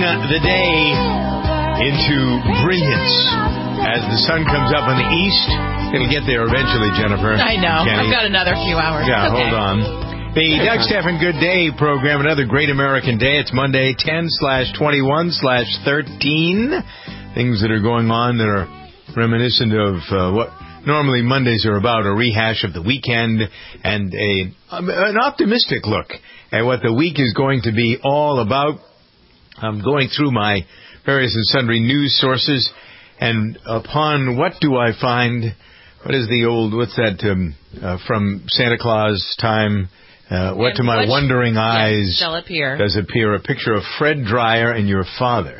the day into brilliance as the sun comes up in the east. Going to get there eventually, Jennifer. I know. Kenny. I've got another few hours. Yeah, okay. hold on. The Doug Stephan Good Day program, another great American day. It's Monday, 10/21/13. Things that are going on that are reminiscent of what normally Mondays are about, a rehash of the weekend and an optimistic look at what the week is going to be all about. I'm going through my various and sundry news sources, and upon what do I find? What is the old, what's that from Santa Claus time? What to my wondering eyes does appear? A picture of Fred Dryer and your father.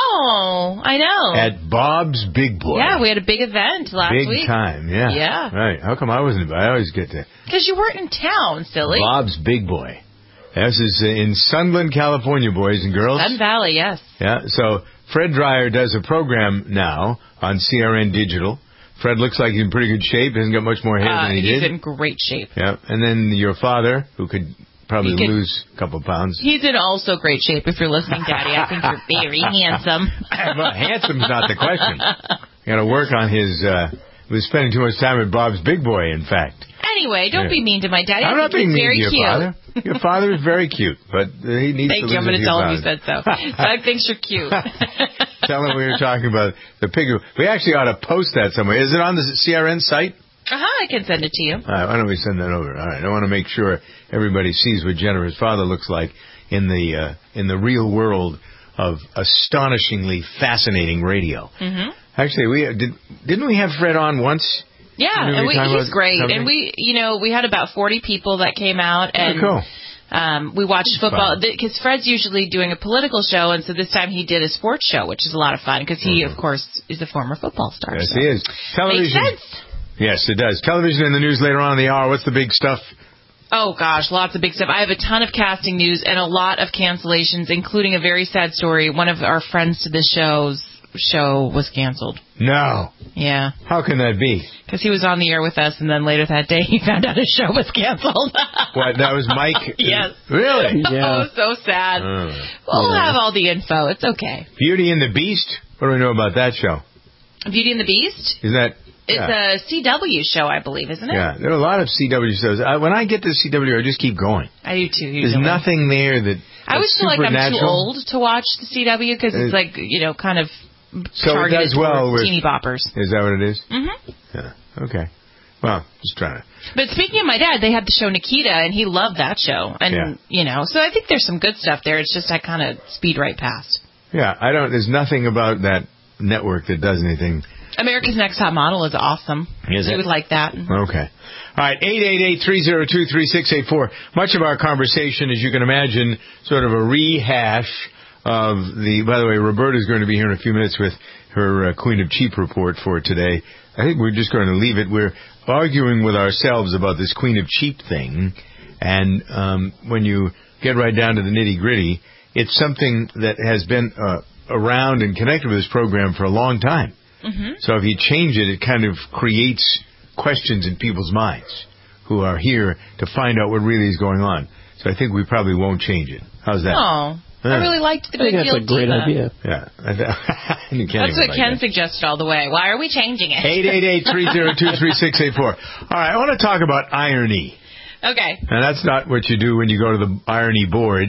Oh, I know. At Bob's Big Boy. Yeah, we had a big event last week. Big time, yeah. Yeah. Right. How come I wasn't? I always get to. Because you weren't in town, silly. Bob's Big Boy. This is in Sunland, California, boys and girls. Sun Valley, yes. Yeah, so Fred Dryer does a program now on CRN Digital. Fred looks like he's in pretty good shape. He hasn't got much more hair than he did. He's in great shape. Yeah, and then your father, who could probably lose a couple of pounds. He's in also great shape if you're listening, Daddy. I think you're very handsome. Well, handsome's not the question. You got to work on his... he was spending too much time with Bob's Big Boy, in fact. Anyway, don't be mean to my daddy. I'm not being mean to your cute. father. Your father is very cute, but he needs to listen to you. I'm going to tell him you said so. Doug thinks you're cute. Tell him we were talking about the pig. We actually ought to post that somewhere. Is it on the CRN site? I can send it to you. All right, why don't we send that over? All right, I want to make sure everybody sees what Jennifer's father looks like in the real world of astonishingly fascinating radio. Mm-hmm. Actually, didn't we have Fred on once? Yeah, and he's great. Something? And we had about 40 people that came out, and cool. We watched football because Fred's usually doing a political show, and so this time he did a sports show, which is a lot of fun because he, of course, is a former football star. Yes, he is. Television. Makes sense. Yes, it does. Television in the news later on in the hour. What's the big stuff? Oh, gosh, lots of big stuff. I have a ton of casting news and a lot of cancellations, including a very sad story. One of our friends to this show was canceled. No. Yeah. How can that be? Because he was on the air with us, and then later that day he found out his show was canceled. What, that was Mike? Yes. Really? Yeah. Oh, so sad. We'll have all the info. It's okay. Beauty and the Beast? What do we know about that show? Beauty and the Beast? Is that... It's a CW show, I believe, isn't it? Yeah, there are a lot of CW shows. When I get to CW, I just keep going. I do, too. Usually. There's nothing there that I always feel like I'm too old to watch the CW because it's like, kind of targeted towards teeny boppers. Is that what it is? Mm-hmm. Yeah, okay. Well, just trying to... But speaking of my dad, they had the show Nikita, and he loved that show. And, so I think there's some good stuff there. It's just I kind of speed right past. Yeah, there's nothing about that network that does anything... America's Next Top Model is awesome. Is it? We would like that. Okay. All right, 888-302-3684. Much of our conversation, as you can imagine, sort of a rehash of by the way, Roberta's going to be here in a few minutes with her Queen of Cheap report for today. I think we're just going to leave it. We're arguing with ourselves about this Queen of Cheap thing. And when you get right down to the nitty-gritty, it's something that has been around and connected with this program for a long time. Mm-hmm. So if you change it, it kind of creates questions in people's minds who are here to find out what really is going on. So I think we probably won't change it. How's that? Oh, I really liked the Good Deal That's a great idea. Yeah. That's what Ken suggested all the way. Why are we changing it? 888-302-3684. All right, I want to talk about irony. Okay. And that's not what you do when you go to the irony board.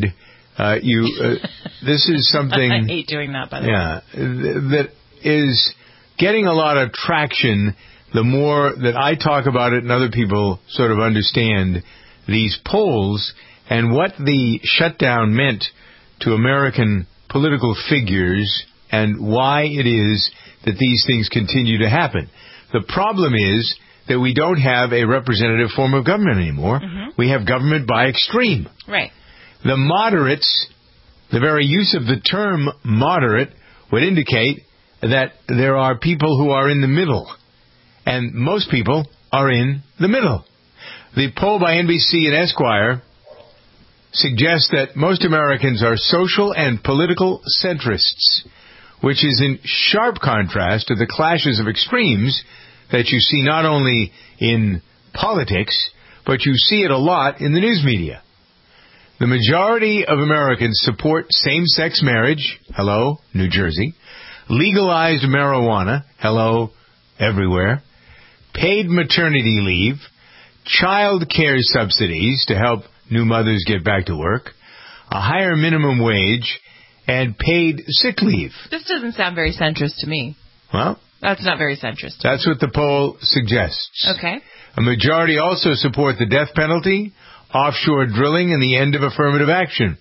This is something... I hate doing that, by the way. Yeah, that is... getting a lot of traction the more that I talk about it and other people sort of understand these polls and what the shutdown meant to American political figures and why it is that these things continue to happen. The problem is that we don't have a representative form of government anymore. Mm-hmm. We have government by extreme. Right. The moderates, the very use of the term moderate would indicate that there are people who are in the middle, and most people are in the middle. The poll by NBC and Esquire suggests that most Americans are social and political centrists, which is in sharp contrast to the clashes of extremes that you see not only in politics, but you see it a lot in the news media. The majority of Americans support same-sex marriage. Hello, New Jersey. Legalized marijuana. Hello, everywhere. Paid maternity leave. Child care subsidies to help new mothers get back to work. A higher minimum wage. And paid sick leave. This doesn't sound very centrist to me. Well, that's not very centrist. That's what the poll suggests. Okay. A majority also support the death penalty, offshore drilling, and the end of affirmative action.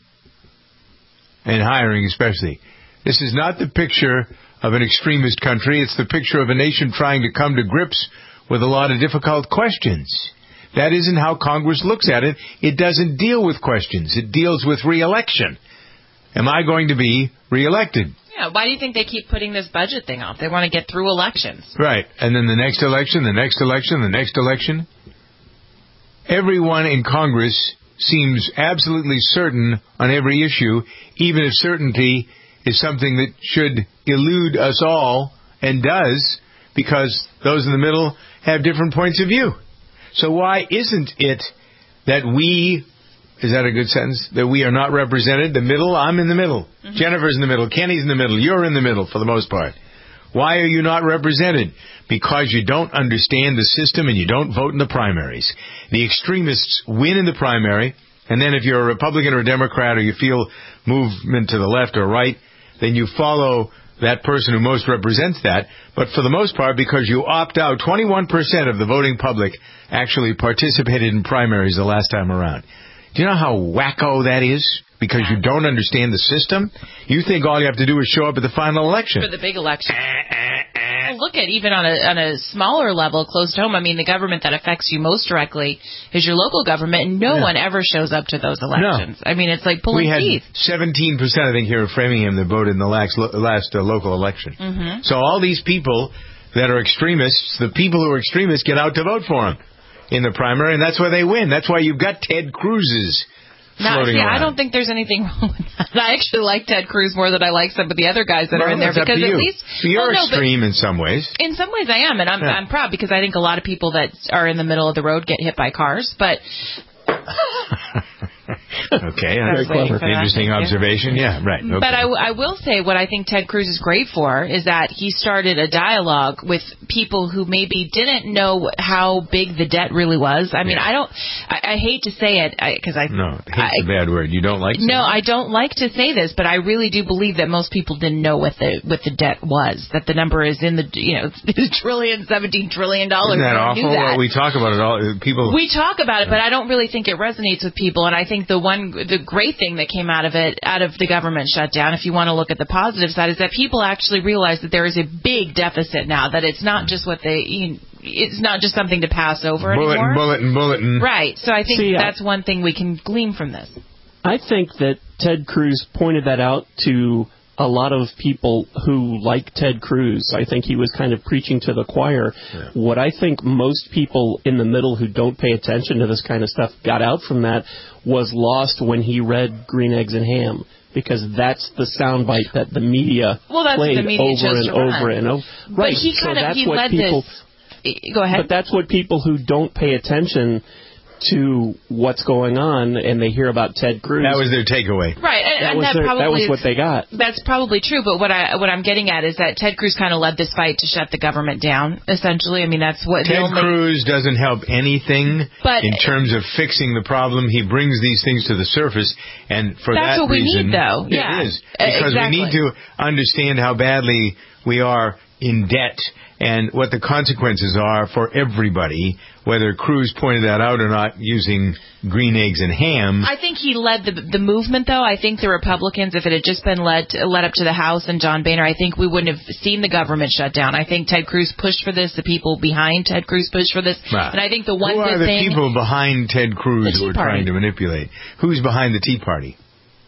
And hiring especially. This is not the picture of an extremist country. It's the picture of a nation trying to come to grips with a lot of difficult questions. That isn't how Congress looks at it. It doesn't deal with questions. It deals with re-election. Am I going to be re-elected? Yeah, why do you think they keep putting this budget thing off? They want to get through elections. Right. And then the next election, the next election, the next election. Everyone in Congress seems absolutely certain on every issue, even if certainty is something that should elude us all, and does, because those in the middle have different points of view. So why isn't it that we... Is that a good sentence? That we are not represented? The middle? I'm in the middle. Mm-hmm. Jennifer's in the middle. Kenny's in the middle. You're in the middle for the most part. Why are you not represented? Because you don't understand the system and you don't vote in the primaries. The extremists win in the primary, and then if you're a Republican or a Democrat or you feel movement to the left or right, then you follow that person who most represents that. But for the most part, because you opt out, 21% of the voting public actually participated in primaries the last time around. Do you know how wacko that is? Because you don't understand the system? You think all you have to do is show up at the final election. For the big election. Well, look at even on a smaller level, close to home. I mean, the government that affects you most directly is your local government, and no one ever shows up to those elections. No. I mean, it's like pulling teeth. We had 17%, I think, here in Framingham that voted in the last local election. Mm-hmm. So all these people that are extremists, the people who are extremists get out to vote for them in the primary, and that's why they win. That's why you've got Ted Cruz's floating around. I don't think there's anything wrong with that. I actually like Ted Cruz more than I like some of the other guys that are in there, because at least so you're extreme in some ways. In some ways, I am, and I'm proud, because I think a lot of people that are in the middle of the road get hit by cars, but. Okay, interesting observation. Yeah, right. Okay. But I will say what I think Ted Cruz is great for is that he started a dialogue with people who maybe didn't know how big the debt really was. I mean, I hate to say it because hate's a bad word. You don't like to say I don't like to say this, but I really do believe that most people didn't know what the debt was. That the number is in the $17 trillion. Isn't that awful? Well, we talk about it all. We talk about it, but I don't really think it resonates with people. And I think the great thing that came out of the government shutdown, if you want to look at the positive side, is that people actually realize that there is a big deficit now. That it's not just it's not just something to pass over anymore. Bulletin. Right. So I think that's one thing we can glean from this. I think that Ted Cruz pointed that out to a lot of people who like Ted Cruz. I think he was kind of preaching to the choir. Yeah. What I think most people in the middle who don't pay attention to this kind of stuff got out from that was lost when he read Green Eggs and Ham, because that's the soundbite that the media played over and over and over. Right. But he led this. Go ahead. But that's what people who don't pay attention to what's going on and they hear about Ted Cruz. That was their takeaway. Right. That was what they got. That's probably true, but what I'm getting at is that Ted Cruz kind of led this fight to shut the government down, essentially. I mean, that's what Ted Cruz doesn't help anything in terms of fixing the problem. He brings these things to the surface, and for that's that what reason... we need, though. Yeah, it is. Because we need to understand how badly we are in debt and what the consequences are for everybody, whether Cruz pointed that out or not using Green Eggs and Ham. I think he led the movement, though. I think the Republicans, if it had just been led up to the House and John Boehner, I think we wouldn't have seen the government shut down. I think Ted Cruz pushed for this. The people behind Ted Cruz pushed for this. And I think the one good thing... Who are the people behind Ted Cruz who are trying to manipulate? Who's behind the Tea Party?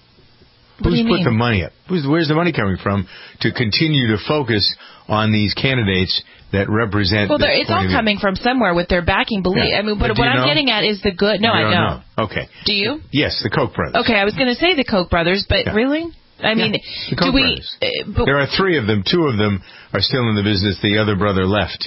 Who's put the money up? Where's the money coming from to continue to focus on these candidates that represent... Well, it's all coming from somewhere with their backing. Yeah. I mean, but what I'm getting at is the good... No, I don't. Know. Okay. Do you? Yes, the Koch brothers. Okay, I was going to say the Koch brothers, but really? I mean, the Koch brothers. There are three of them. Two of them are still in the business. The other brother left.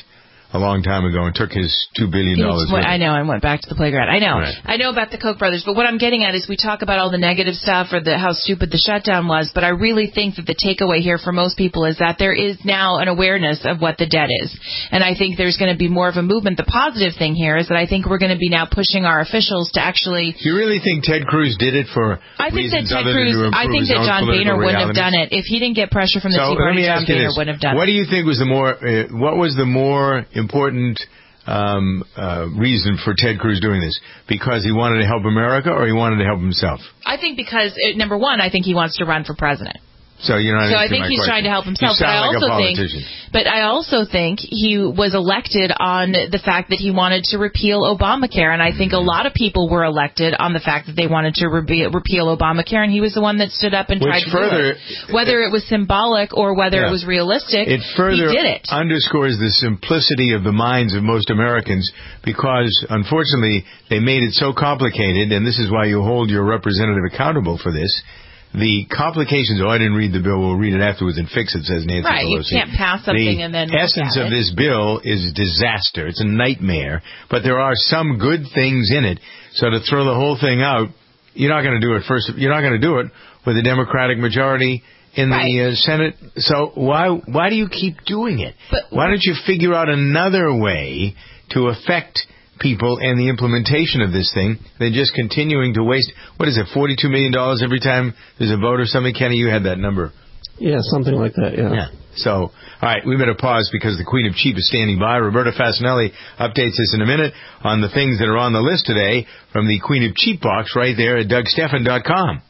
a long time ago and took his $2 billion. I know, and went back to the playground. I know. Right. I know about the Koch brothers, but what I'm getting at is we talk about all the negative stuff or how stupid the shutdown was, but I really think that the takeaway here for most people is that there is now an awareness of what the debt is. And I think there's going to be more of a movement. The positive thing here is that I think we're going to be now pushing our officials to actually... Do you really think Ted Cruz did it for reasons other than to improve his own John Boehner wouldn't have done it. If he didn't get pressure from the Tea Party, John Boehner wouldn't have done it. What do you think was what was the more important reason for Ted Cruz doing this? Because he wanted to help America, or he wanted to help himself? I think because, number one, I think he wants to run for president. So you're not. So I think he's trying to help himself. You sound like a politician. But I also think he was elected on the fact that he wanted to repeal Obamacare, and I think a lot of people were elected on the fact that they wanted to repeal Obamacare, and he was the one that stood up and tried to do it. Whether it was symbolic or whether it was realistic, he did it. Underscores the simplicity of the minds of most Americans, because unfortunately they made it so complicated, and this is why you hold your representative accountable for this. The complications, I didn't read the bill, we'll read it afterwards and fix it, says Nancy Pelosi. Right, you can't pass something and then the essence of this bill is disaster. It's a nightmare, but there are some good things in it. So to throw the whole thing out, you're not going to do it first. You're not going to do it with a Democratic majority in the Senate. So why do you keep doing it? Why don't you figure out another way to affect people and the implementation of this thing than just continuing to waste, what is it, $42 million every time there's a vote or something? Kenny, you had that number. Yeah, something like that, yeah. So, all right, we better pause because the Queen of Cheap is standing by. Roberta Fasanelli updates us in a minute on the things that are on the list today from the Queen of Cheap box right there at DougStephan.com.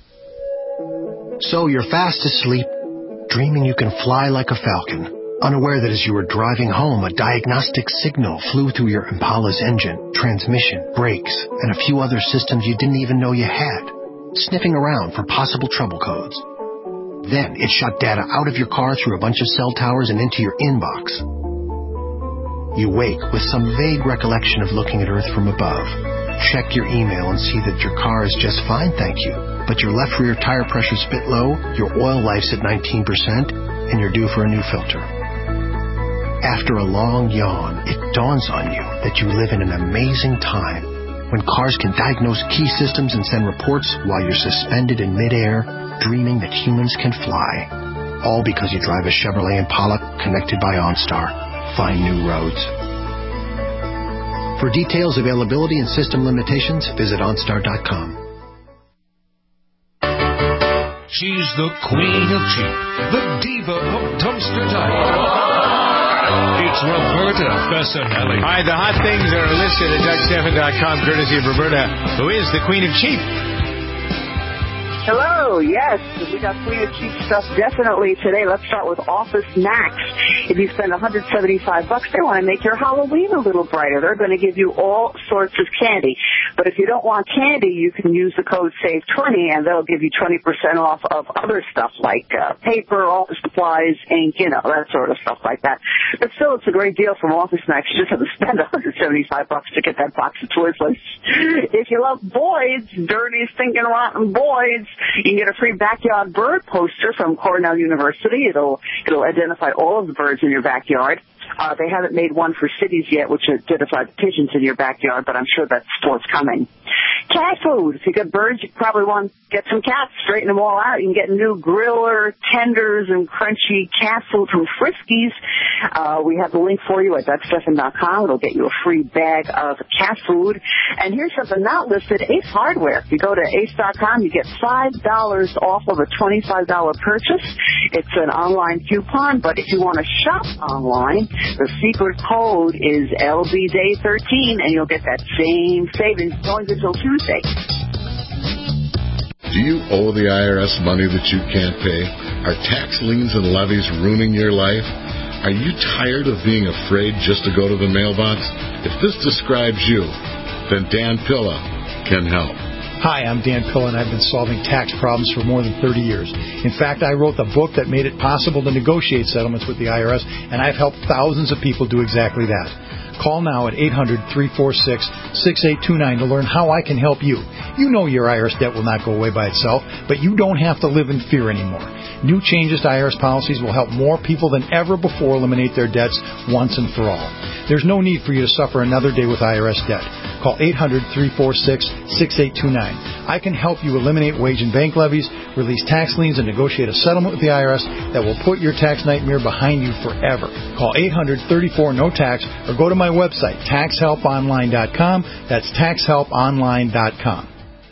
So you're fast asleep, dreaming you can fly like a falcon. Unaware that as you were driving home, a diagnostic signal flew through your Impala's engine, transmission, brakes, and a few other systems you didn't even know you had, sniffing around for possible trouble codes. Then it shot data out of your car through a bunch of cell towers and into your inbox. You wake with some vague recollection of looking at Earth from above. Check your email and see that your car is just fine, thank you. But your left rear tire pressure's a bit low, your oil life's at 19%, and you're due for a new filter. After a long yawn, it dawns on you that you live in an amazing time when cars can diagnose key systems and send reports while you're suspended in midair, dreaming that humans can fly. All because you drive a Chevrolet Impala connected by OnStar. Find new roads. For details, availability, and system limitations, visit OnStar.com. She's the Queen of Cheap, the diva of dumpster diving. It's Roberta Fasanelli. All right, the hot things are listed at DougStephan.com, courtesy of Roberta, who is the Queen of Cheap. Hello, yes, we got Queen of Cheap stuff definitely today. Let's start with Office Max. If you spend $175, they want to make your Halloween a little brighter. They're going to give you all sorts of candy. But if you don't want candy, you can use the code SAVE20, and they'll give you 20% off of other stuff like paper, office supplies, ink, that sort of stuff like that. But still, it's a great deal from Office Max. You just have to spend $175 to get that box of Twizzlers. If you love boys, dirty, stinking, rotten boys, you can get a free backyard bird poster from Cornell University. It'll identify all of the birds in your backyard. They haven't made one for cities yet, which identify the pigeons in your backyard, but I'm sure that's forthcoming. Cat food. If you got birds, you probably want to get some cats, straighten them all out. You can get new griller, tenders, and crunchy cat food from Friskies. We have the link for you at DougStephan.com. It'll get you a free bag of cat food. And here's something not listed, Ace Hardware. If you go to ace.com, you get $5 off of a $25 purchase. It's an online coupon, but if you want to shop online, the secret code is LBDay13, and you'll get that same savings going until Tuesday. Do you owe the IRS money that you can't pay? Are tax liens and levies ruining your life? Are you tired of being afraid just to go to the mailbox? If this describes you, then Dan Pilla can help. Hi, I'm Dan Pilla, and I've been solving tax problems for more than 30 years. In fact, I wrote the book that made it possible to negotiate settlements with the IRS, and I've helped thousands of people do exactly that. Call now at 800-346-6829 to learn how I can help you. You know your IRS debt will not go away by itself, but you don't have to live in fear anymore. New changes to IRS policies will help more people than ever before eliminate their debts once and for all. There's no need for you to suffer another day with IRS debt. Call 800-346-6829. I can help you eliminate wage and bank levies, release tax liens, and negotiate a settlement with the IRS that will put your tax nightmare behind you forever. Call 800-34-NO-TAX or go to my website, taxhelponline.com. That's taxhelponline.com.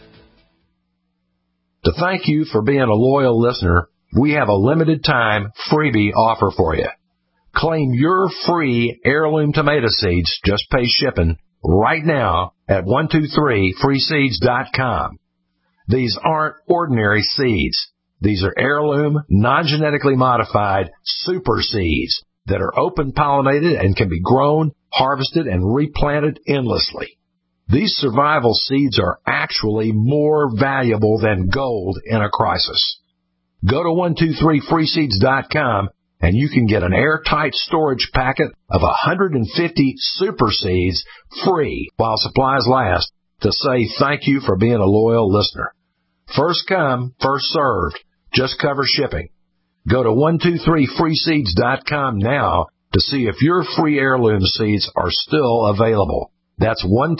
To thank you for being a loyal listener, we have a limited time freebie offer for you. Claim your free heirloom tomato seeds, just pay shipping, right now at 123freeseeds.com. These aren't ordinary seeds. These are heirloom, non-genetically modified super seeds that are open-pollinated and can be grown, harvested, and replanted endlessly. These survival seeds are actually more valuable than gold in a crisis. Go to 123freeseeds.com and you can get an airtight storage packet of 150 super seeds free while supplies last to say thank you for being a loyal listener. First come, first served. Just cover shipping. Go to 123freeseeds.com now to see if your free heirloom seeds are still available. That's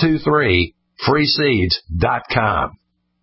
123freeseeds.com.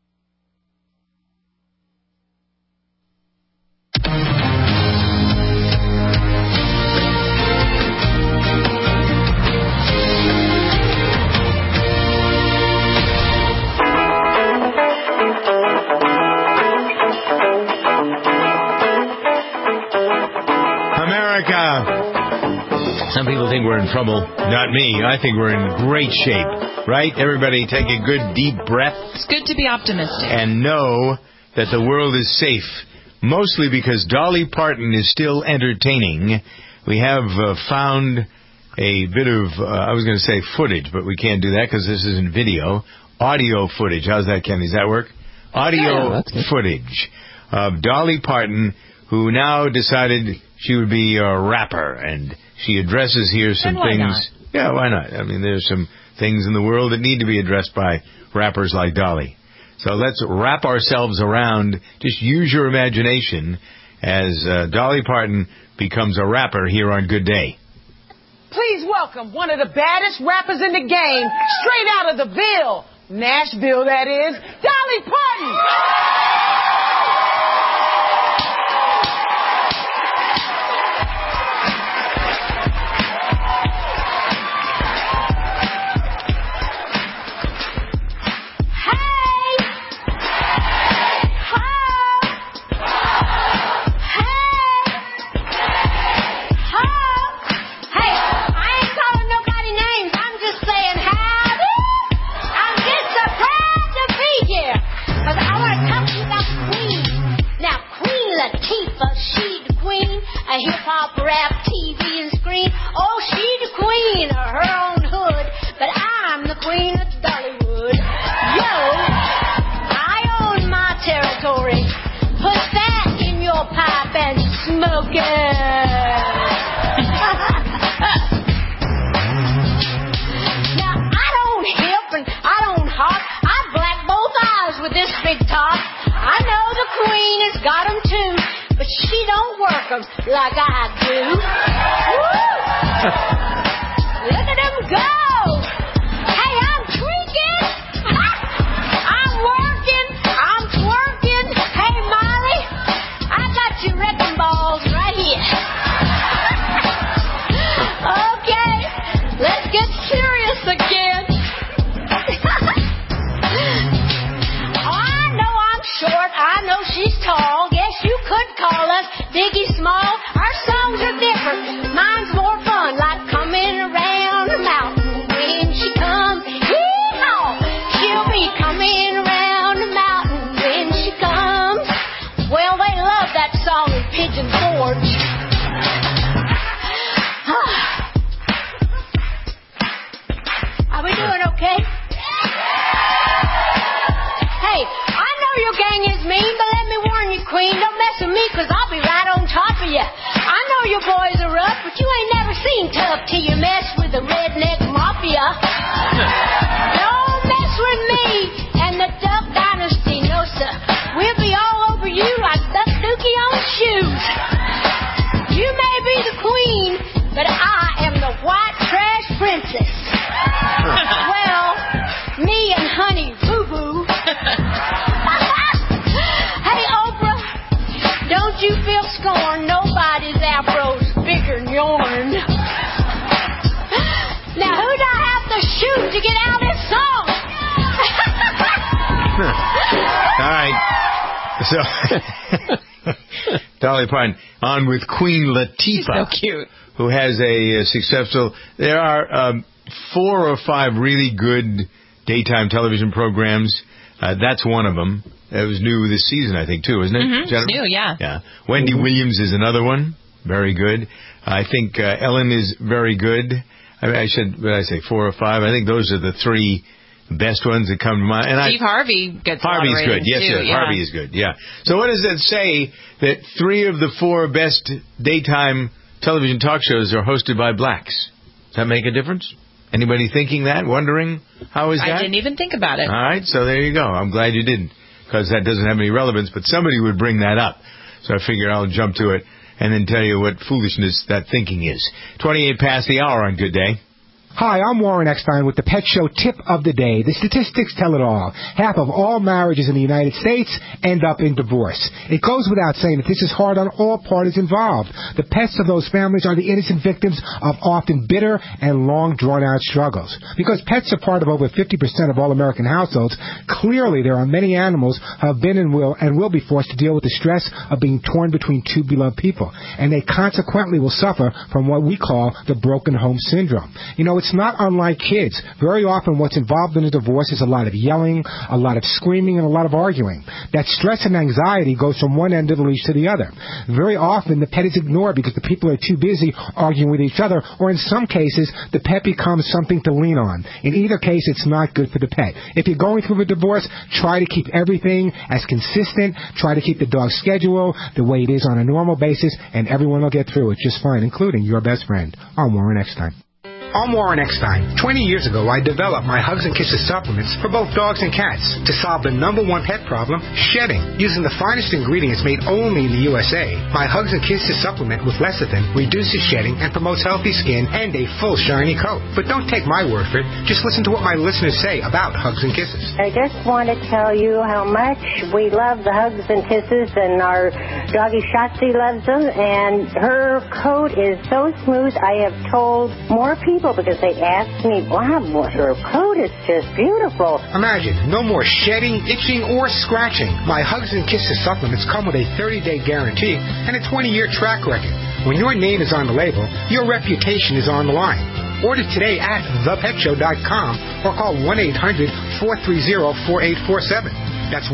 Some people think we're in trouble. Not me. I think we're in great shape. Right? Everybody take a good deep breath. It's good to be optimistic. And know that the world is safe. Mostly because Dolly Parton is still entertaining. We have found a bit of, I was going to say footage, but we can't do that because this isn't video. Audio footage. How's that, Ken? Does that work? Audio footage of Dolly Parton, who now decided she would be a rapper, and she addresses here some things. Not? Yeah, why not? I mean, there's some things in the world that need to be addressed by rappers like Dolly. So let's wrap ourselves around. Just use your imagination as Dolly Parton becomes a rapper here on Good Day. Please welcome one of the baddest rappers in the game, straight out of the Ville, Nashville, that is, Dolly Parton. Hip-hop, rap, TV, and screen. Oh, she the queen of her own hood, but I'm the queen of Dollywood. Yo, I own my territory. Put that in your pipe and smoke it. Now, I don't hip and I don't hop. I black both eyes with this big top. I know the queen has got 'em too, but she don't work 'em like I do. Look at them go! Hey, I'm tweaking! I'm working! I'm twerking! Hey, Molly, I got your wrecking balls right here. Okay, let's get serious again. I know I'm short. I know she's tall. Yes, you could call us Biggie Small. Our songs are different. Mine's more fun, like coming around the mountain when she comes. Yee-haw! She'll be coming around the mountain when she comes. Well, they love that song in Pigeon Forge. Are we doing okay? Hey, I know your gang is mean, but let me warn you, Queen, don't mess with me, 'cause I'll be right on top of you. I know your boys are rough, but you ain't never seen tough till you mess with the redneck mafia. Don't mess with me and the Duck Dynasty, no sir. We'll be all over you like Duck Dookie on shoes. You may be the queen, but I am the white trash princess. Well, me and Honey Boo Boo. Hey, Oprah, don't you feel scorned? Nobody's afro's bigger than yours. Now, who do I have to shoot to get out of this song? All right. So, Dolly Parton on with Queen Latifah. So cute. Who has a successful... There are 4 or 5 really good daytime television programs. That's one of them. It was new this season, I think, too, isn't it? Mm-hmm. It's new, yeah. Yeah. Wendy Williams is another one. Very good. I think Ellen is very good. I mean, what did I say, 4 or 5? I think those are the 3 best ones that come to mind. And Steve Harvey gets Harvey's a lot of good. Yes, too, yes. Harvey is good. Yeah. So what does that say? That 3 of the 4 best daytime television talk shows are hosted by blacks. Does that make a difference? Anybody thinking that? Wondering how is that? I didn't even think about it. All right. So there you go. I'm glad you didn't, because that doesn't have any relevance. But somebody would bring that up. So I figured I'll jump to it and then tell you what foolishness that thinking is. 28 past the hour on Good Day. Hi, I'm Warren Eckstein with the Pet Show Tip of the Day. The statistics tell it all. Half of all marriages in the United States end up in divorce. It goes without saying that this is hard on all parties involved. The pets of those families are the innocent victims of often bitter and long drawn-out struggles. Because pets are part of over 50% of all American households, clearly there are many animals who have been and will be forced to deal with the stress of being torn between 2 beloved people. And they consequently will suffer from what we call the broken home syndrome. You know, it's not unlike kids. Very often what's involved in a divorce is a lot of yelling, a lot of screaming, and a lot of arguing. That stress and anxiety goes from one end of the leash to the other. Very often the pet is ignored because the people are too busy arguing with each other, or in some cases the pet becomes something to lean on. In either case, it's not good for the pet. If you're going through a divorce, try to keep everything as consistent. Try to keep the dog's schedule the way it is on a normal basis, and everyone will get through it just fine, including your best friend. I'm Warren Eckstein. I'm Warren Eckstein. 20 years ago, I developed my Hugs and Kisses supplements for both dogs and cats to solve the #1 pet problem, shedding. Using the finest ingredients made only in the USA, my Hugs and Kisses supplement with lecithin reduces shedding and promotes healthy skin and a full shiny coat. But don't take my word for it. Just listen to what my listeners say about Hugs and Kisses. I just want to tell you how much we love the Hugs and Kisses, and our doggy Shotzi loves them, and her coat is so smooth. I have told more people because they ask me, wow, her coat is just beautiful. Imagine, no more shedding, itching, or scratching. My Hugs and Kisses supplements come with a 30-day guarantee and a 20-year track record. When your name is on the label, your reputation is on the line. Order today at thepetshow.com or call 1-800-430-4847. That's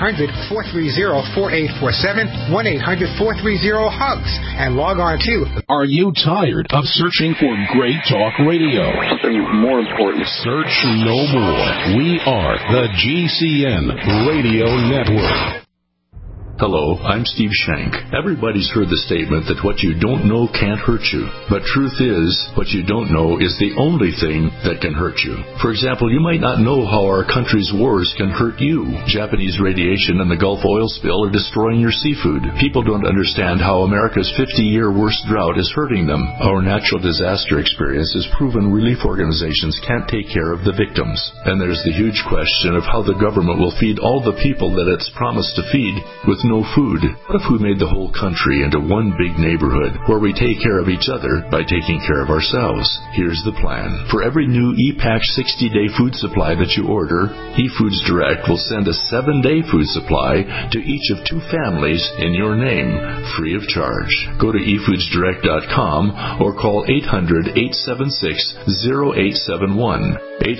1-800-430-4847, 1-800-430-HUGS, and log on to... Are you tired of searching for great talk radio? Something more important. Search no more. We are the GCN Radio Network. Hello, I'm Steve Shank. Everybody's heard the statement that what you don't know can't hurt you. But truth is, what you don't know is the only thing that can hurt you. For example, you might not know how our country's wars can hurt you. Japanese radiation and the Gulf oil spill are destroying your seafood. People don't understand how America's 50-year worst drought is hurting them. Our natural disaster experience has proven relief organizations can't take care of the victims. And there's the huge question of how the government will feed all the people that it's promised to feed with no food. What if we made the whole country into one big neighborhood where we take care of each other by taking care of ourselves? Here's the plan. For every new ePack 60-day food supply that you order, eFoods Direct will send a 7-day food supply to each of 2 families in your name, free of charge. Go to eFoodsDirect.com or call 800-876-0871.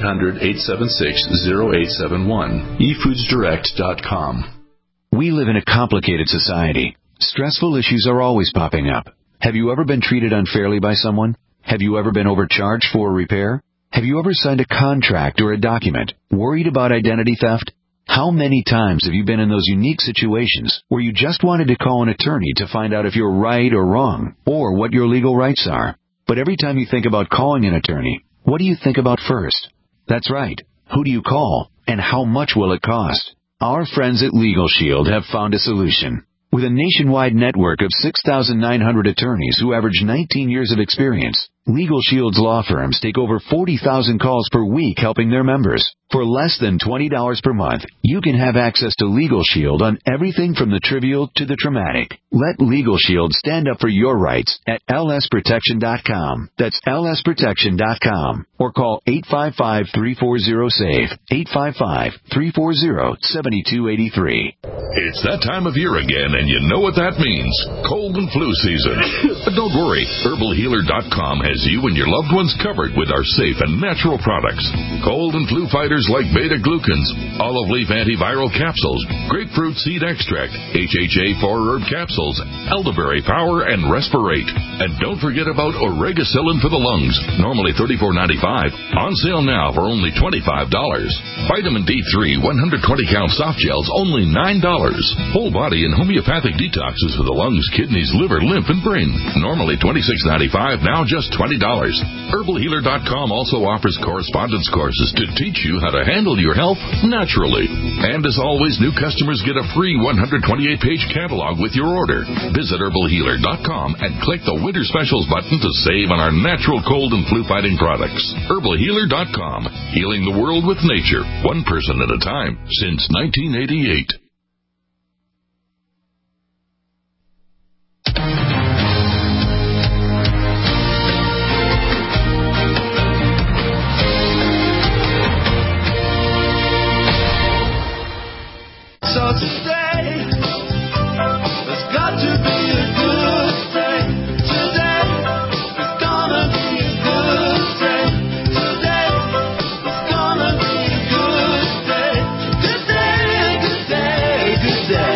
800-876-0871. eFoodsDirect.com. We live in a complicated society. Stressful issues are always popping up. Have you ever been treated unfairly by someone? Have you ever been overcharged for a repair? Have you ever signed a contract or a document worried about identity theft? How many times have you been in those unique situations where you just wanted to call an attorney to find out if you're right or wrong, or what your legal rights are? But every time you think about calling an attorney, what do you think about first? That's right. Who do you call, and how much will it cost? Our friends at Legal Shield have found a solution. With a nationwide network of 6,900 attorneys who average 19 years of experience, Legal Shield's law firms take over 40,000 calls per week helping their members. For less than $20 per month, you can have access to Legal Shield on everything from the trivial to the traumatic. Let Legal Shield stand up for your rights at lsprotection.com. That's lsprotection.com. Or call 855-340-SAVE, 855-340-7283. It's that time of year again, and you know what that means. Cold and flu season. But don't worry, HerbalHealer.com has you and your loved ones covered with our safe and natural products. Cold and flu fighters like beta-glucans, olive leaf antiviral capsules, grapefruit seed extract, HHA 4-herb capsules, elderberry power, and respirate. And don't forget about Oregacillin for the lungs, normally $34.95, on sale now for only $25. Vitamin D3 120-count soft gels, only $9. Whole body and homeopathic detoxes for the lungs, kidneys, liver, lymph, and brain, normally $26.95, now just $20. HerbalHealer.com also offers correspondence courses to teach you how to handle your health naturally. And as always, new customers get a free 128-page catalog with your order. Visit HerbalHealer.com and click the Winter Specials button to save on our natural cold and flu-fighting products. HerbalHealer.com, healing the world with nature, one person at a time, since 1988. So today, there's got to be a good day. Today, there's gonna be a good day. Today, there's gonna be a good day. Good day, good day, good day.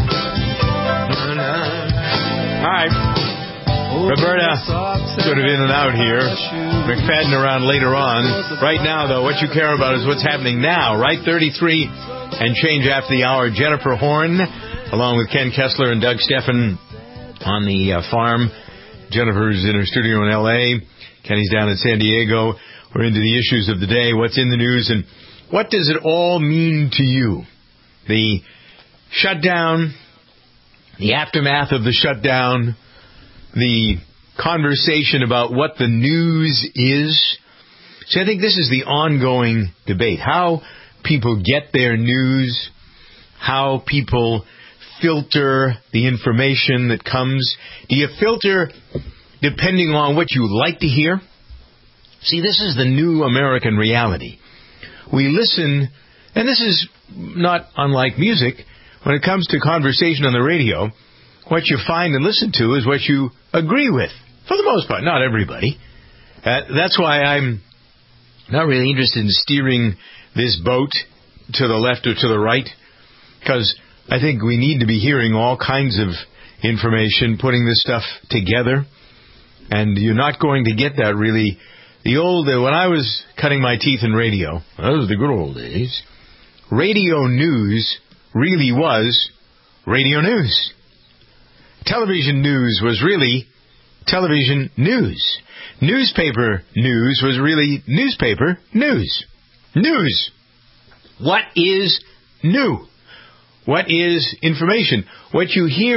All right. Roberta, sort of in and out here. McFadden around later on. Right now, though, what you care about is what's happening now, right? 33 and change after the hour. Jennifer Horn, along with Ken Kessler and Doug Steffen on the farm. Jennifer's in her studio in L.A. Kenny's down in San Diego. We're into the issues of the day, what's in the news, and what does it all mean to you? The shutdown, the aftermath of the shutdown, the conversation about what the news is. So I think this is the ongoing debate. How people get their news, how people filter the information that comes. Do you filter depending on what you like to hear? See, this is the new American reality. We listen, and this is not unlike music. When it comes to conversation on the radio, what you find and listen to is what you agree with. For the most part, not everybody. That's why I'm not really interested in steering this boat to the left or to the right, because I think we need to be hearing all kinds of information, putting this stuff together, and you're not going to get that really. When I was cutting my teeth in radio, those were the good old days, radio news really was radio news. Television news was really television news. Newspaper news was really newspaper news. News. What is new? What is information? What you hear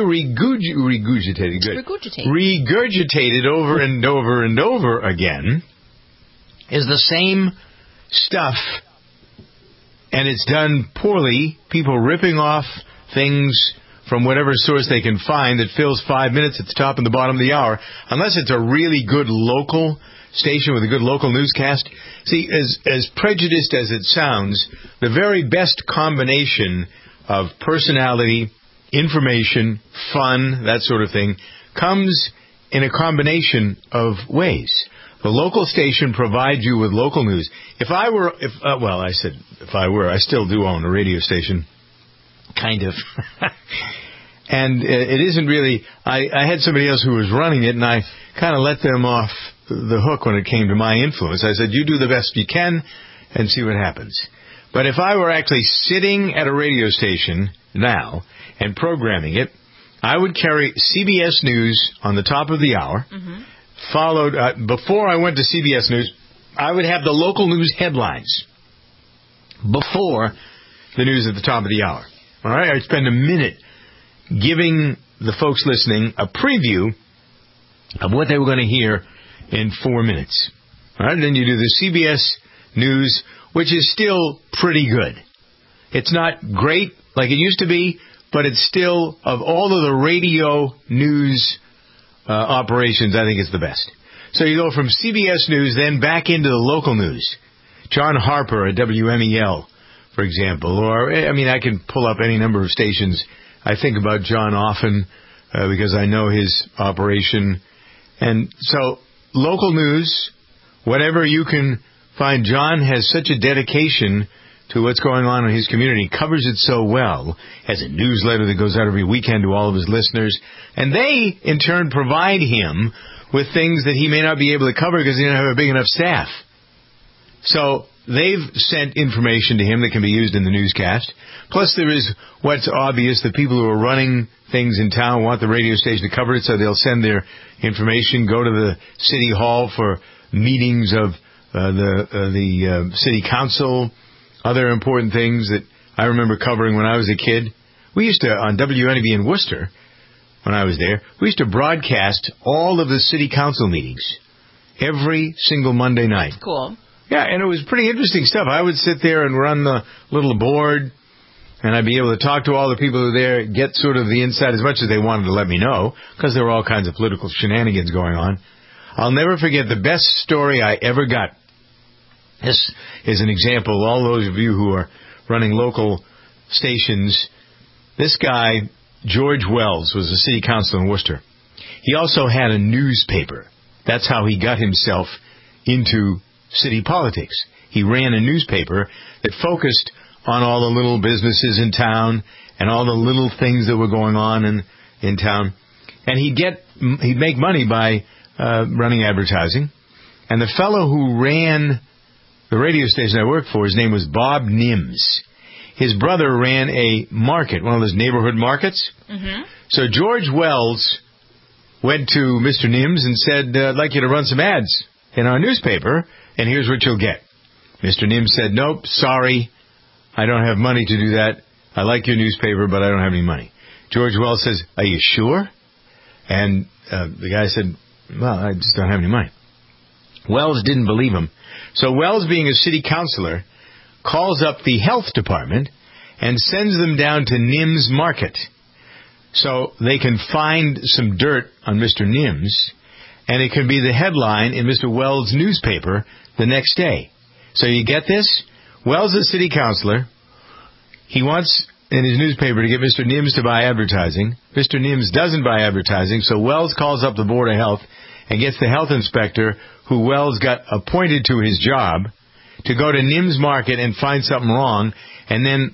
regurgitated over and over and over again is the same stuff, and it's done poorly. People ripping off things from whatever source they can find that fills 5 minutes at the top and the bottom of the hour, unless it's a really good local station with a good local newscast. See, as prejudiced as it sounds, the very best combination of personality, information, fun, that sort of thing, comes in a combination of ways. The local station provides you with local news. I still do own a radio station. Kind of. And it isn't really, I had somebody else who was running it, and I kind of let them off the hook when it came to my influence. I said, you do the best you can and see what happens. But if I were actually sitting at a radio station now and programming it, I would carry CBS News on the top of the hour, followed, before I went to CBS News, I would have the local news headlines before the news at the top of the hour. All right, I'd spend a minute giving the folks listening a preview of what they were going to hear in 4 minutes. All right, then you do the CBS News, which is still pretty good. It's not great like it used to be, but it's still, of all of the radio news operations, I think it's the best. So you go from CBS News, then back into the local news. John Harper at WMEL, for example. Or, I mean, I can pull up any number of stations. I think about John often because I know his operation. And so, local news, whatever you can find. John has such a dedication to what's going on in his community, covers it so well, has a newsletter that goes out every weekend to all of his listeners, and they, in turn, provide him with things that he may not be able to cover because he doesn't have a big enough staff. So they've sent information to him that can be used in the newscast. Plus, there is what's obvious, the people who are running things in town want the radio station to cover it, so they'll send their information, go to the city hall for meetings of the city council, other important things that I remember covering when I was a kid. We used to, on WNEB in Worcester, when I was there, we used to broadcast all of the city council meetings every single Monday night. Cool. Yeah, and it was pretty interesting stuff. I would sit there and run the little board, and I'd be able to talk to all the people who are there, get sort of the inside as much as they wanted to let me know, because there were all kinds of political shenanigans going on. I'll never forget the best story I ever got. This is an example, all those of you who are running local stations. This guy, George Wells, was a city councilor in Worcester. He also had a newspaper. That's how he got himself into city politics. He ran a newspaper that focused on all the little businesses in town and all the little things that were going on in town. And he'd make money by running advertising. And the fellow who ran the radio station I worked for, his name was Bob Nims. His brother ran a market, one of those neighborhood markets. Mm-hmm. So George Wells went to Mr. Nims and said, I'd like you to run some ads in our newspaper, and here's what you'll get. Mr. Nims said, nope, sorry, I don't have money to do that. I like your newspaper, but I don't have any money. George Wells says, are you sure? And the guy said, well, I just don't have any money. Wells didn't believe him. So Wells, being a city councilor, calls up the health department and sends them down to Nims Market so they can find some dirt on Mr. Nims, and it can be the headline in Mr. Wells' newspaper the next day. So you get this? Wells is a city councilor. He wants in his newspaper to get Mr. Nims to buy advertising. Mr. Nims doesn't buy advertising, so Wells calls up the Board of Health and gets the health inspector, who Wells got appointed to his job, to go to Nims Market and find something wrong. And then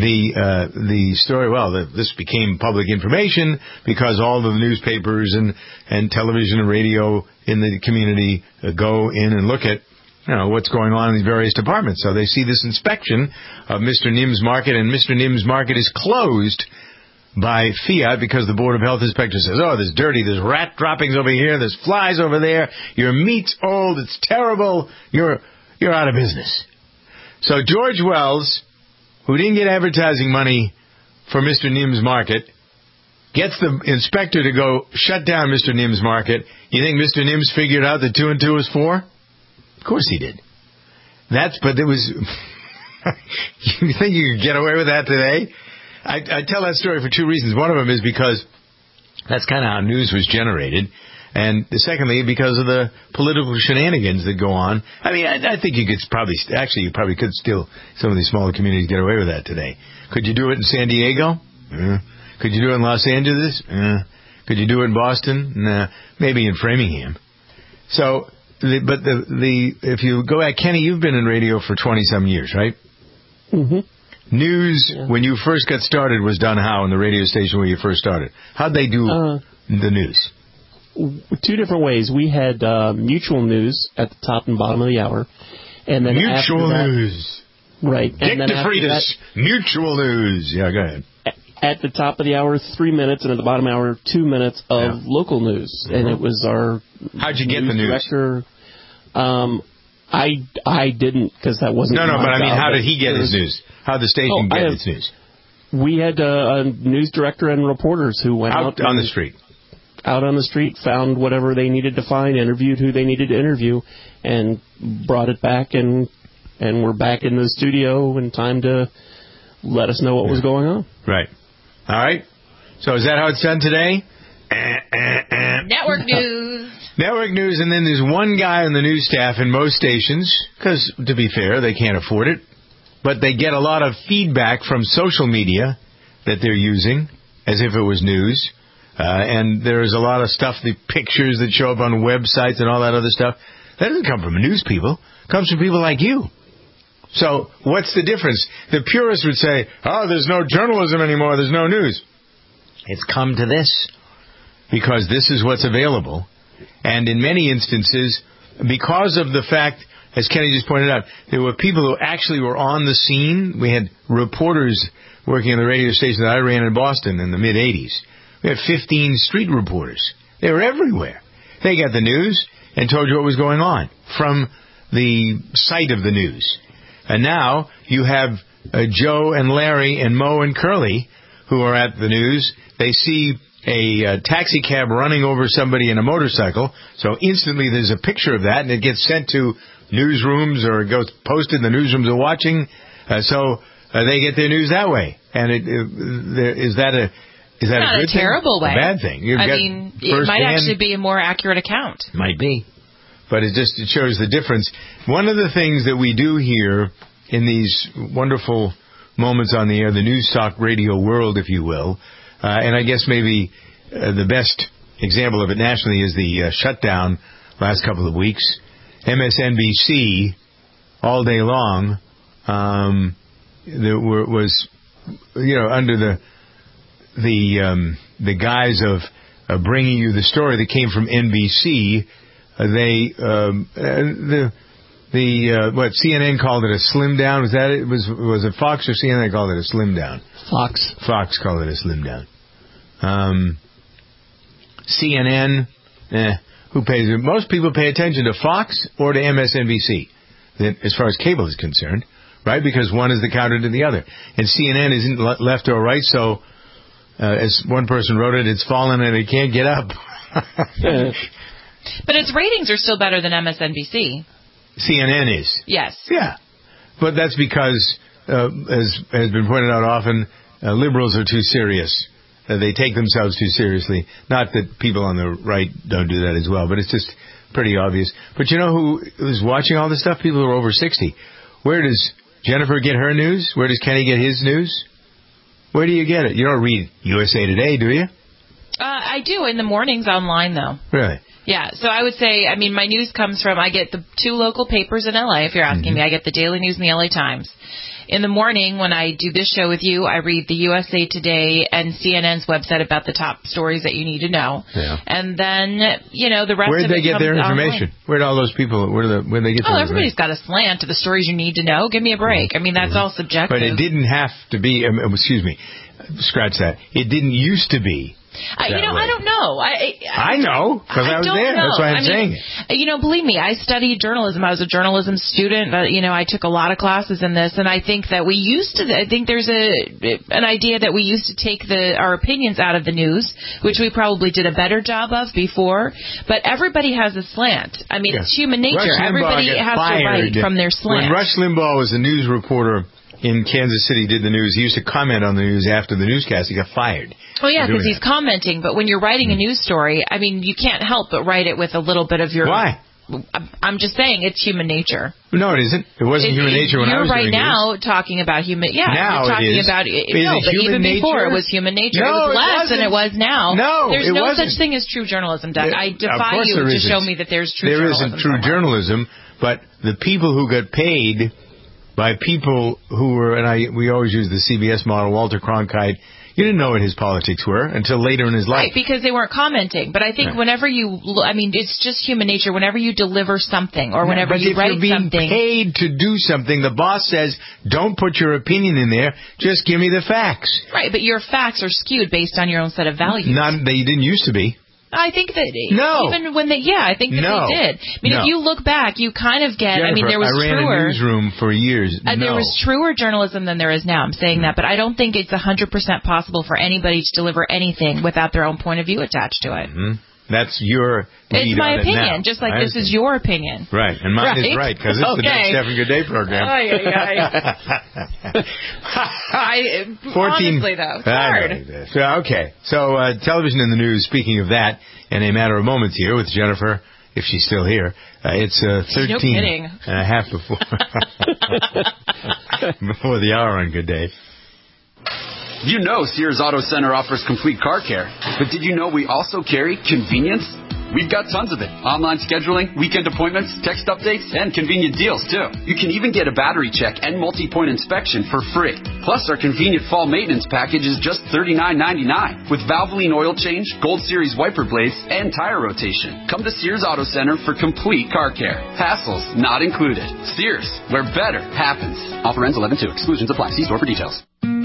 the story, this became public information because all the newspapers and television and radio in the community go in and look at what's going on in these various departments. So they see this inspection of Mr. Nims Market, and Mr. Nims Market is closed by fiat because the Board of Health Inspector says, oh, there's dirty, there's rat droppings over here, there's flies over there, your meat's old, it's terrible, you're out of business. So George Wells, who didn't get advertising money for Mr. Nims Market, gets the inspector to go shut down Mr. Nims Market. You think Mr. Nims figured out that 2 and 2 is 4? Of course he did. But it was... You think you could get away with that today? I tell that story for 2 reasons. One of them is because that's kind of how news was generated. And secondly, because of the political shenanigans that go on. I mean, I think you could you probably could still, some of these smaller communities get away with that today. Could you do it in San Diego? Could you do it in Los Angeles? Could you do it in Boston? Nah. Maybe in Framingham. So, if you go back, Kenny, you've been in radio for 20-some years, right? Mm-hmm. News, when you first got started, was done how in the radio station where you first started? How'd they do the news? 2 different ways. We had mutual news at the top and bottom of the hour. And then mutual news. Right. Dick DeFreitas, mutual news. Yeah, go ahead. At the top of the hour, 3 minutes, and at the bottom hour, 2 minutes of local news. Mm-hmm. And it was our How'd you get the news? Director. I didn't, because that wasn't No, but I mean, how did he get his news? How did the station get its news? We had a news director and reporters who went out on the street. Out on the street, found whatever they needed to find, interviewed who they needed to interview, and brought it back, and we're back in the studio in time to let us know what was going on. Right. All right. So is that how it's done today? Network news. Network news, and then there's one guy on the news staff in most stations, because, to be fair, they can't afford it, but they get a lot of feedback from social media that they're using as if it was news. And there's a lot of stuff, the pictures that show up on websites and all that other stuff. That doesn't come from news people. It comes from people like you. So what's the difference? The purists would say, oh, there's no journalism anymore. There's no news. It's come to this because this is what's available. And in many instances, because of the fact, as Kenny just pointed out, there were people who actually were on the scene. We had reporters working on the radio station that I ran in Boston in the mid-'80s. We had 15 street reporters. They were everywhere. They got the news and told you what was going on from the site of the news. And now you have Joe and Larry and Mo and Curly who are at the news. They see a taxi cab running over somebody in a motorcycle, so instantly there's a picture of that, and it gets sent to newsrooms or it goes posted. The newsrooms are watching, so they get their news that way. And is that a not good a terrible thing? way. A bad thing. I mean, it might actually be a more accurate account. Might be. But it shows the difference. One of the things that we do here in these wonderful moments on the air, the news talk radio world, if you will, and I guess maybe the best example of it nationally is the shutdown last couple of weeks. MSNBC, all day long, was under the guise of bringing you the story that came from NBC. CNN called it a slim down. Was that it? Was it Fox or CNN that called it a slim down? Fox called it a slim down. CNN, who pays? Most people pay attention to Fox or to MSNBC, as far as cable is concerned, right? Because one is the counter to the other, and CNN isn't left or right. So, as one person wrote it, it's fallen and it can't get up. But its ratings are still better than MSNBC. CNN is. Yes. Yeah. But that's because, as has been pointed out often, liberals are too serious. They take themselves too seriously. Not that people on the right don't do that as well, but it's just pretty obvious. But you know who is watching all this stuff? People who are over 60. Where does Jennifer get her news? Where does Kenny get his news? Where do you get it? You don't read USA Today, do you? I do in the mornings online, though. Really? Yeah, so I would say, my news comes from, I get the two local papers in L.A., if you're asking me. I get the Daily News and the L.A. Times. In the morning, when I do this show with you, I read the USA Today and CNN's website about the top stories that you need to know. Yeah. And then, the rest Where'd of it they get their information? Online. Where'd all those people, where'd they get their everybody's got a slant to the stories you need to know. Give me a break. That's all subjective. But it didn't have to be, scratch that. It didn't used to be. I don't know. I know, because I was there. That's why I'm saying it. Believe me, I studied journalism. I was a journalism student. I took a lot of classes in this, and I think that I think there's an idea that we used to take our opinions out of the news, which we probably did a better job of before. But everybody has a slant. It's human nature. Everybody has to write from their slant. When Rush Limbaugh was a news reporter in Kansas City, did the news, he used to comment on the news after the newscast. He got fired. Oh, yeah, because he's commenting. But when you're writing a news story, you can't help but write it with a little bit of your... Why? I'm just saying it's human nature. No, it isn't. It wasn't human nature when I was doing news. You're right now talking about human... Yeah, now you're talking about... but even before it was human nature. No, it was less than it was now. No, there's no such thing as true journalism, Doug. I defy you to show me that there's true journalism. There isn't true journalism, but the people who got paid by people who were... And we always use the CBS model, Walter Cronkite. You didn't know what his politics were until later in his life. Right, because they weren't commenting. But I think whenever it's just human nature. Whenever you deliver something or whenever you write something. But if you're being paid to do something, the boss says, don't put your opinion in there, just give me the facts. Right, but your facts are skewed based on your own set of values. They didn't used to be. I think that No. even when I think that No. they did. I mean, No. if you look back, you kind of get. Jennifer, there was I ran truer. a newsroom for years. There was truer journalism than there is now. I'm saying that, but I don't think it's 100% possible for anybody to deliver anything without their own point of view attached to it. Mm-hmm. That's your lead It's my on it opinion, now. just like I this is your opinion. Right, and mine is right, because it's the Next 7 Good Day program. Honestly, though, it's hard. So, okay, so television in the news, speaking of that, in a matter of moments here with Jennifer, if she's still here, it's 13 and a half before the hour on Good Day. You know Sears Auto Center offers complete car care, but did you know we also carry convenience? We've got tons of it. Online scheduling, weekend appointments, text updates, and convenient deals, too. You can even get a battery check and multi-point inspection for free. Plus, our convenient fall maintenance package is just $39.99 with Valvoline oil change, Gold Series wiper blades, and tire rotation. Come to Sears Auto Center for complete car care. Hassles not included. Sears, where better happens. Offer ends 11/2. Exclusions apply. See store for details.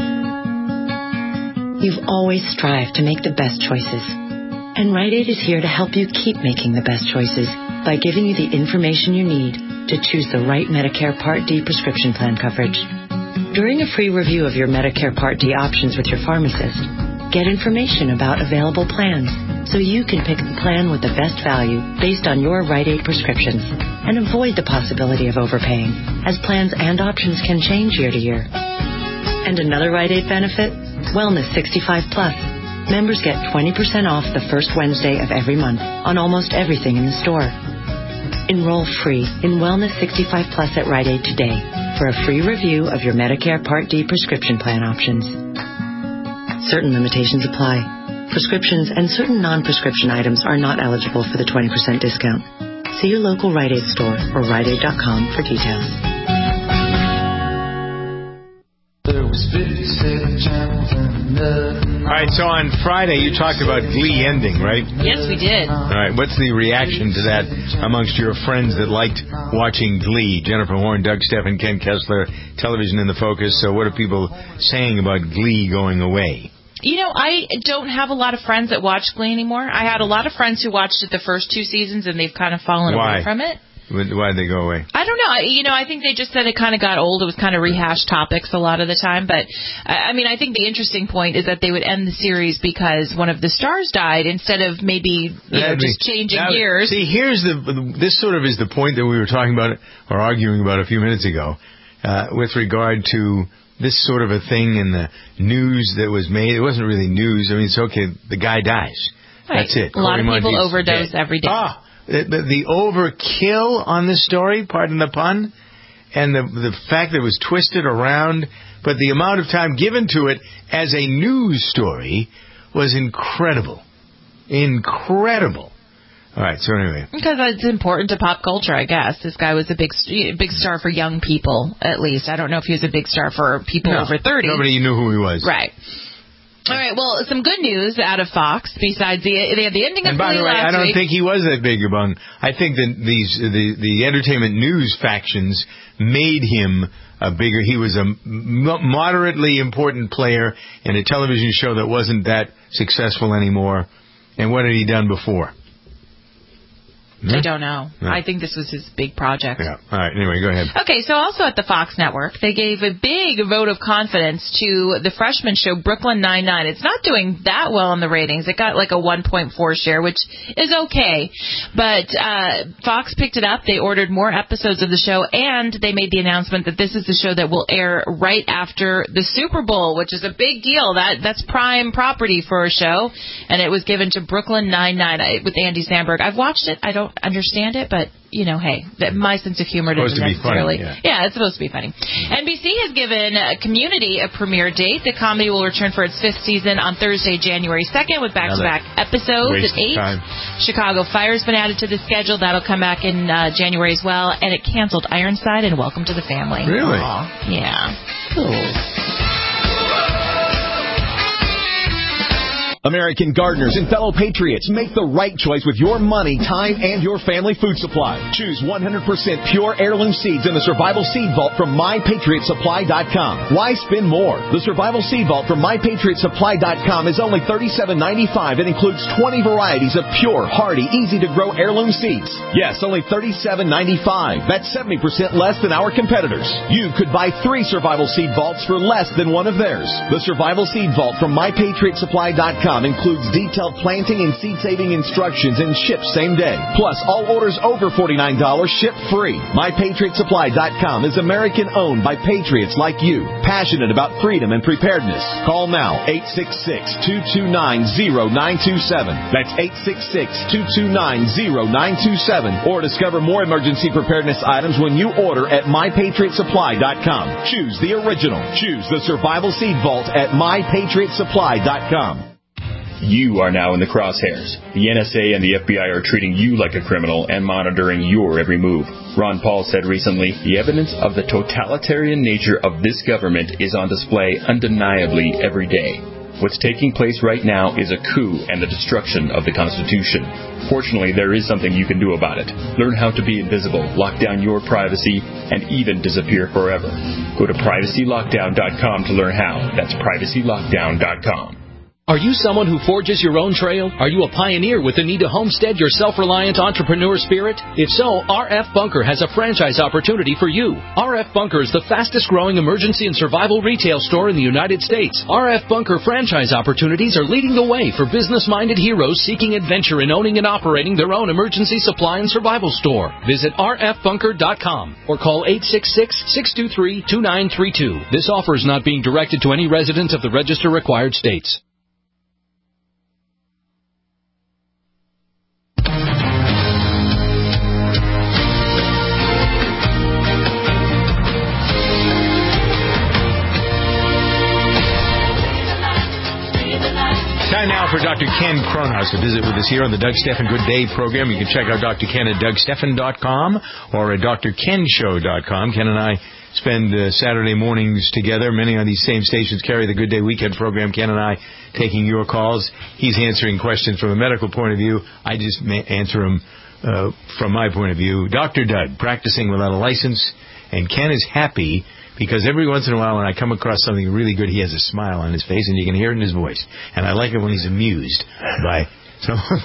You've always strived to make the best choices. And Rite Aid is here to help you keep making the best choices by giving you the information you need to choose the right Medicare Part D prescription plan coverage. During a free review of your Medicare Part D options with your pharmacist, get information about available plans so you can pick the plan with the best value based on your Rite Aid prescriptions and avoid the possibility of overpaying, as plans and options can change year to year. And another Rite Aid benefit? Wellness 65 Plus. Members get 20% off the first Wednesday of every month on almost everything in the store. Enroll free in Wellness 65 Plus at Rite Aid today for a free review of your Medicare Part D prescription plan options. Certain limitations apply. Prescriptions and certain non-prescription items are not eligible for the 20% discount. See your local Rite Aid store or RiteAid.com for details. There was 57 channels and nothing. All right, so on Friday you talked about Glee ending, right? Yes, we did. All right, what's the reaction to that amongst your friends that liked watching Glee? Jennifer Horn, Doug Steffen, Ken Kessler, television in the focus. So what are people saying about Glee going away? You know, I don't have a lot of friends that watch Glee anymore. I had a lot of friends who watched it the first 2 seasons, and they've kind of fallen away from it. Why did they go away? I don't know. I think they just said it kind of got old. It was kind of rehashed topics a lot of the time. But, I think the interesting point is that they would end the series because one of the stars died instead of maybe, just changing gears. See, this sort of is the point that we were talking about or arguing about a few minutes ago with regard to this sort of a thing in the news that was made. It wasn't really news. I mean, it's okay. The guy dies. Right. That's it. A lot of people Monteith's overdose dead. every day. The overkill on this story, pardon the pun, and the fact that it was twisted around, but the amount of time given to it as a news story was incredible. Incredible. All right, so anyway. Because it's important to pop culture, I guess. This guy was a big star for young people, at least. I don't know if he was a big star for people over 30. Nobody knew who he was. Right. All right, well, some good news out of Fox, besides they had the ending of Glee last week. And by the way, I don't think he was that big a bung. I think that the entertainment news factions made him a bigger. He was a moderately important player in a television show that wasn't that successful anymore. And what had he done before? I don't know. No. I think this was his big project. Yeah. All right. Anyway, go ahead. Okay, so also at the Fox network, they gave a big vote of confidence to the freshman show Brooklyn Nine-Nine. It's not doing that well in the ratings. It got like a 1.4 share, which is okay. But Fox picked it up. They ordered more episodes of the show, and they made the announcement that this is the show that will air right after the Super Bowl, which is a big deal. That's prime property for a show, and it was given to Brooklyn Nine-Nine with Andy Samberg. I've watched it. I don't understand it, but hey, my sense of humor doesn't necessarily. It's supposed to be funny. NBC has given Community a premiere date. The comedy will return for its 5th season on Thursday, January 2nd, with back-to-back episodes at 8. Chicago Fire's been added to the schedule. That'll come back in January as well. And it canceled Ironside and Welcome to the Family. Really? Aww. Yeah. Cool. American gardeners and fellow patriots, make the right choice with your money, time, and your family food supply. Choose 100% pure heirloom seeds in the Survival Seed Vault from MyPatriotSupply.com. Why spend more? The Survival Seed Vault from MyPatriotSupply.com is only $37.95 and includes 20 varieties of pure, hardy, easy-to-grow heirloom seeds. Yes, only $37.95. That's 70% less than our competitors. You could buy 3 Survival Seed Vaults for less than one of theirs. The Survival Seed Vault from MyPatriotSupply.com includes detailed planting and seed-saving instructions and ships same day. Plus, all orders over $49 ship free. MyPatriotSupply.com is American-owned by patriots like you, passionate about freedom and preparedness. Call now, 866-229-0927. That's 866-229-0927. Or discover more emergency preparedness items when you order at MyPatriotSupply.com. Choose the original. Choose the Survival Seed Vault at MyPatriotSupply.com. You are now in the crosshairs. The NSA and the FBI are treating you like a criminal and monitoring your every move. Ron Paul said recently, the evidence of the totalitarian nature of this government is on display undeniably every day. What's taking place right now is a coup and the destruction of the Constitution. Fortunately, there is something you can do about it. Learn how to be invisible, lock down your privacy, and even disappear forever. Go to privacylockdown.com to learn how. That's privacylockdown.com. Are you someone who forges your own trail? Are you a pioneer with the need to homestead your self-reliant entrepreneur spirit? If so, RF Bunker has a franchise opportunity for you. RF Bunker is the fastest-growing emergency and survival retail store in the United States. RF Bunker franchise opportunities are leading the way for business-minded heroes seeking adventure in owning and operating their own emergency supply and survival store. Visit rfbunker.com or call 866-623-2932. This offer is not being directed to any residents of the register-required states. Time now for Dr. Ken Cronhaus to visit with us here on the Doug Stephan Good Day program. You can check out Dr. Ken at DougStephan.com or at drkenshow.com. Ken and I spend Saturday mornings together. Many on these same stations carry the Good Day Weekend program. Ken and I taking your calls. He's answering questions from a medical point of view. I just answer them from my point of view. Dr. Doug, practicing without a license, and Ken is happy because every once in a while when I come across something really good, he has a smile on his face, and you can hear it in his voice. And I like it when he's amused by someone.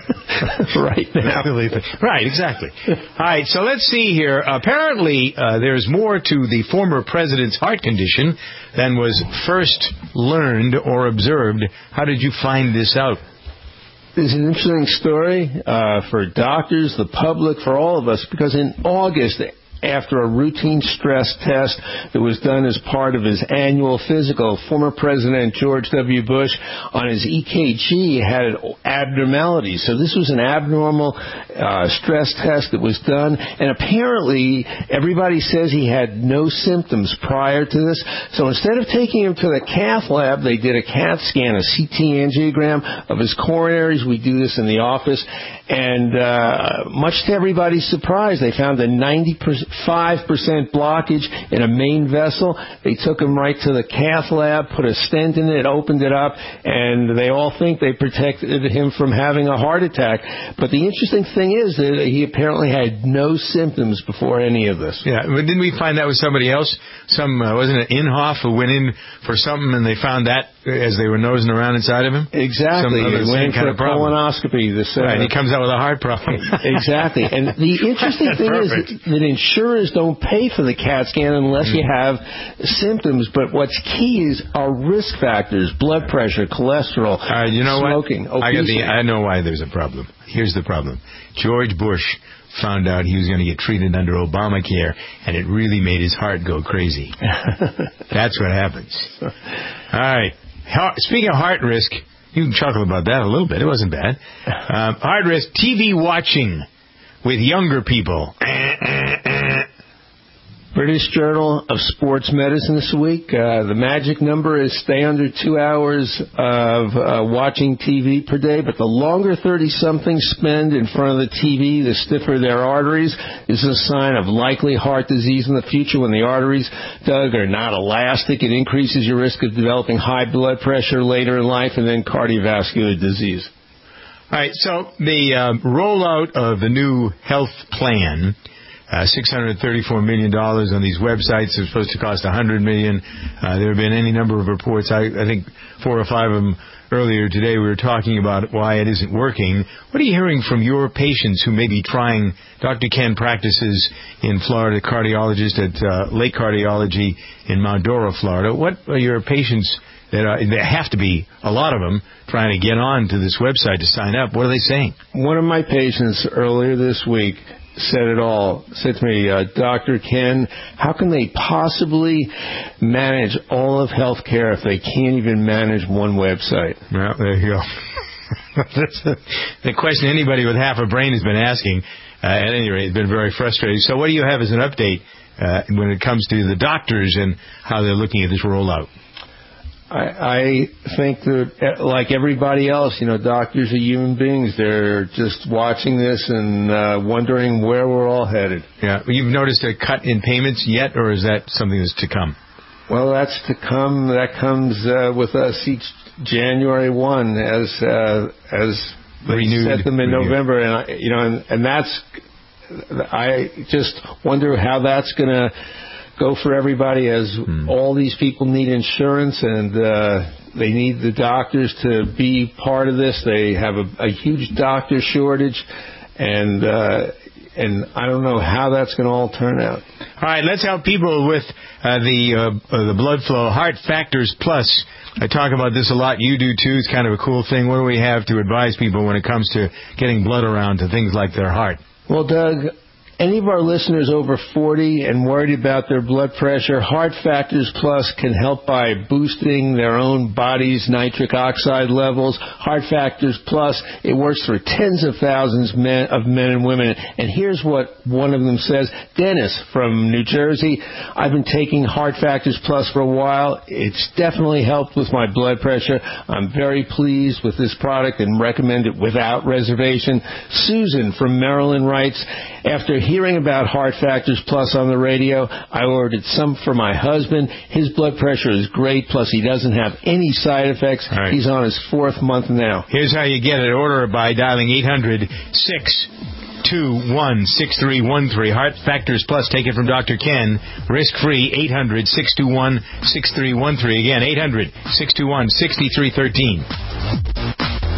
Right now. Right, exactly. All right, so let's see here. Apparently, there's more to the former president's heart condition than was first learned or observed. How did you find this out? It's an interesting story for doctors, the public, for all of us, because in August, after a routine stress test that was done as part of his annual physical, former President George W. Bush on his EKG had abnormalities. So this was an abnormal stress test that was done, and apparently everybody says he had no symptoms prior to this. So instead of taking him to the cath lab, they did a CAT scan, a CT angiogram of his coronaries. We do this in the office. And much to everybody's surprise, they found a 95% blockage in a main vessel. They took him right to the cath lab, put a stent in it, opened it up, and they all think they protected him from having a heart attack. But the interesting thing is that he apparently had no symptoms before any of this. Yeah, but didn't we find that with somebody else? Wasn't it Inhofe who went in for something and they found that as they were nosing around inside of him? Exactly. He went in for a colonoscopy. Right, he comes out with a heart problem. Exactly. And the interesting thing is that insurers don't pay for the CAT scan unless you have symptoms. But what's key is our risk factors: blood pressure, cholesterol, smoking, obesity. I know why there's a problem. Here's the problem. George Bush found out he was going to get treated under Obamacare, and it really made his heart go crazy. That's what happens. All right. Speaking of heart risk, you can chuckle about that a little bit. It wasn't bad. Heart risk, TV watching with younger people. British Journal of Sports Medicine this week. The magic number is stay under 2 hours of watching TV per day, but the longer 30-somethings spend in front of the TV, the stiffer their arteries. This is a sign of likely heart disease in the future. When the arteries, Doug, are not elastic, it increases your risk of developing high blood pressure later in life and then cardiovascular disease. All right, so the rollout of the new health plan, $634 million on these websites. It's supposed to cost $100 million. There have been any number of reports. I think 4 or 5 of them earlier today. We were talking about why it isn't working. What are you hearing from your patients who may be trying? Dr. Ken practices in Florida, cardiologist at Lake Cardiology in Mount Dora, Florida. What are your patients there have to be a lot of them trying to get on to this website to sign up? What are they saying? One of my patients earlier this week said to me, Dr. Ken, how can they possibly manage all of healthcare if they can't even manage one website? Well, there you go. That's the question anybody with half a brain has been asking. At any rate, it's been very frustrating. So what do you have as an update when it comes to the doctors and how they're looking at this rollout? I think that, like everybody else, doctors are human beings. They're just watching this and wondering where we're all headed. Yeah. You've noticed a cut in payments yet, or is that something that's to come? Well, that's to come. That comes with us each January 1 as renewed. Set them in November, and that's. I just wonder how that's going to go for everybody, as all these people need insurance and they need the doctors to be part of this. They have a huge doctor shortage, and I don't know how that's going to all turn out. All right, let's help people with the blood flow. Heart Factors Plus. I talk about this a lot. You do too. It's kind of a cool thing. What do we have to advise people when it comes to getting blood around to things like their heart? Well, Doug, any of our listeners over 40 and worried about their blood pressure, Heart Factors Plus can help by boosting their own body's nitric oxide levels. Heart Factors Plus, it works for tens of thousands of men and women. And here's what one of them says. Dennis from New Jersey, I've been taking Heart Factors Plus for a while. It's definitely helped with my blood pressure. I'm very pleased with this product and recommend it without reservation. Susan from Maryland writes, after hearing about Heart Factors Plus on the radio, I ordered some for my husband. His blood pressure is great, plus he doesn't have any side effects. Right. He's on his 4th month now. Here's how you get it. Order it by dialing 800-621-6313. Heart Factors Plus. Take it from Dr. Ken. Risk-free. 800-621-6313. Again, 800-621-6313.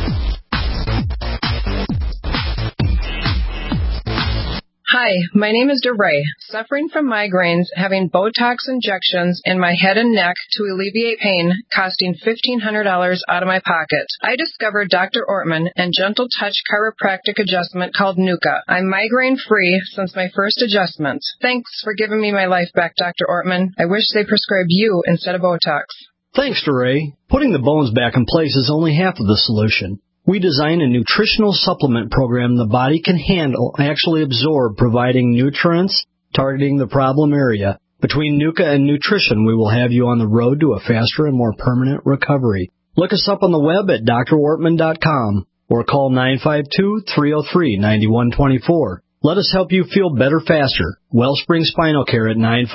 Hi, my name is DeRay, suffering from migraines, having Botox injections in my head and neck to alleviate pain, costing $1,500 out of my pocket. I discovered Dr. Ortman and Gentle Touch chiropractic adjustment called Nuka. I'm migraine-free since my first adjustment. Thanks for giving me my life back, Dr. Ortman. I wish they prescribed you instead of Botox. Thanks, DeRay. Putting the bones back in place is only half of the solution. We design a nutritional supplement program the body can handle and actually absorb, providing nutrients, targeting the problem area. Between Nuka and nutrition, we will have you on the road to a faster and more permanent recovery. Look us up on the web at drortman.com or call 952-303-9124. Let us help you feel better faster. Wellspring Spinal Care at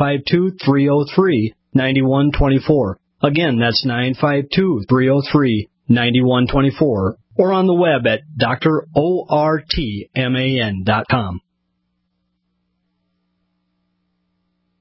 952-303-9124. Again, that's 952-303-9124. Or on the web at drortman.com.